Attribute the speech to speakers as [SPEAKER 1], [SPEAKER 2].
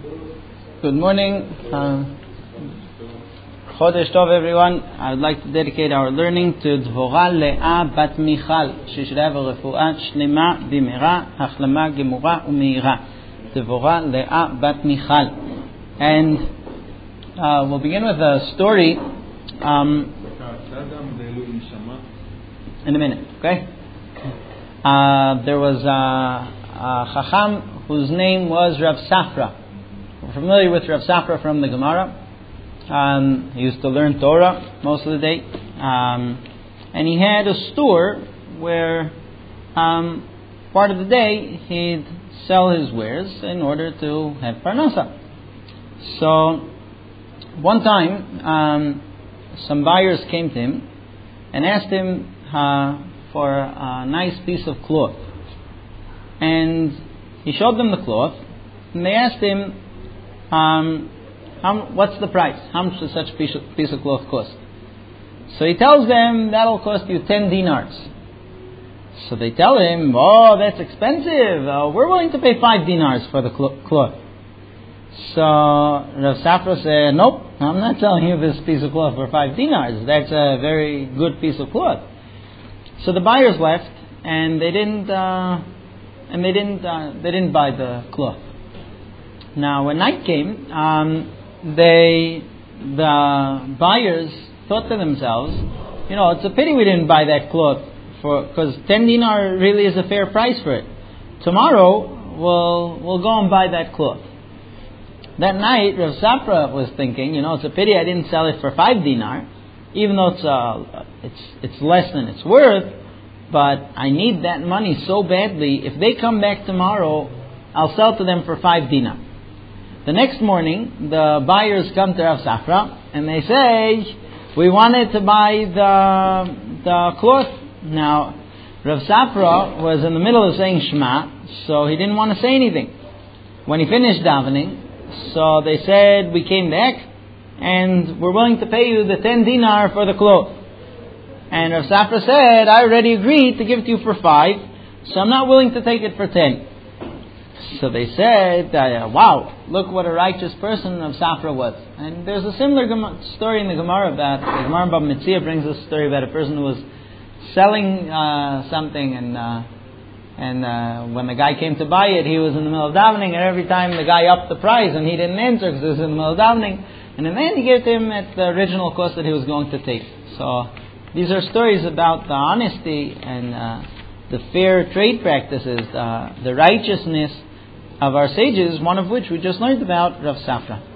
[SPEAKER 1] Good morning. Chodesh Tov, everyone. I would like to dedicate our learning to Dvorah Leah Bat Michal. She should have a refuat shlema b'mera, achlama gemura u'meira. Dvorah Leah Bat Michal. And we'll begin with a story in a minute. Okay. There was a Chacham whose name was Rav Safra. We're familiar with Rav Safra from the Gemara. He used to learn Torah most of the day. And he had a store where part of the day he'd sell his wares in order to have parnasa. So one time some buyers came to him and asked him for a nice piece of cloth. And he showed them the cloth, and they asked him, what's the price? How much does such a piece of cloth cost? So he tells them, that'll cost you 10 dinars. So they tell him, oh, that's expensive. We're willing to pay 5 dinars for the cloth. So Rav Safra said, nope, I'm not selling you this piece of cloth for 5 dinars. That's a very good piece of cloth. So the buyers left, and they didn't buy the cloth. Now, when night came, the buyers thought to themselves, it's a pity we didn't buy that cloth because 10 dinar really is a fair price for it. Tomorrow we'll go and buy that cloth. That night, Rav Safra was thinking, it's a pity I didn't sell it for 5 dinar, even though it's less than it's worth. But I need that money so badly. If they come back tomorrow, I'll sell to them for 5 dinar. The next morning, the buyers come to Rav Safra and they say, we wanted to buy the cloth. Now, Rav Safra was in the middle of saying Shema, so he didn't want to say anything. When he finished davening, so they said, we came back and we're willing to pay you the 10 dinar for the cloth. And Rav Safra said, I already agreed to give it to you for 5, so I'm not willing to take it for 10. So they said, wow, look what a righteous person Rav Safra was. And there's a similar story in the Gemara about, the Gemara Bava Metzia brings a story about a person who was selling something, and when the guy came to buy it, he was in the middle of davening, and every time the guy upped the price and he didn't answer because he was in the middle of davening, and in the end he gave to him at the original cost that he was going to take. So these are stories about the honesty and the fair trade practices, the righteousness of our sages, one of which we just learned about, Rav Safra.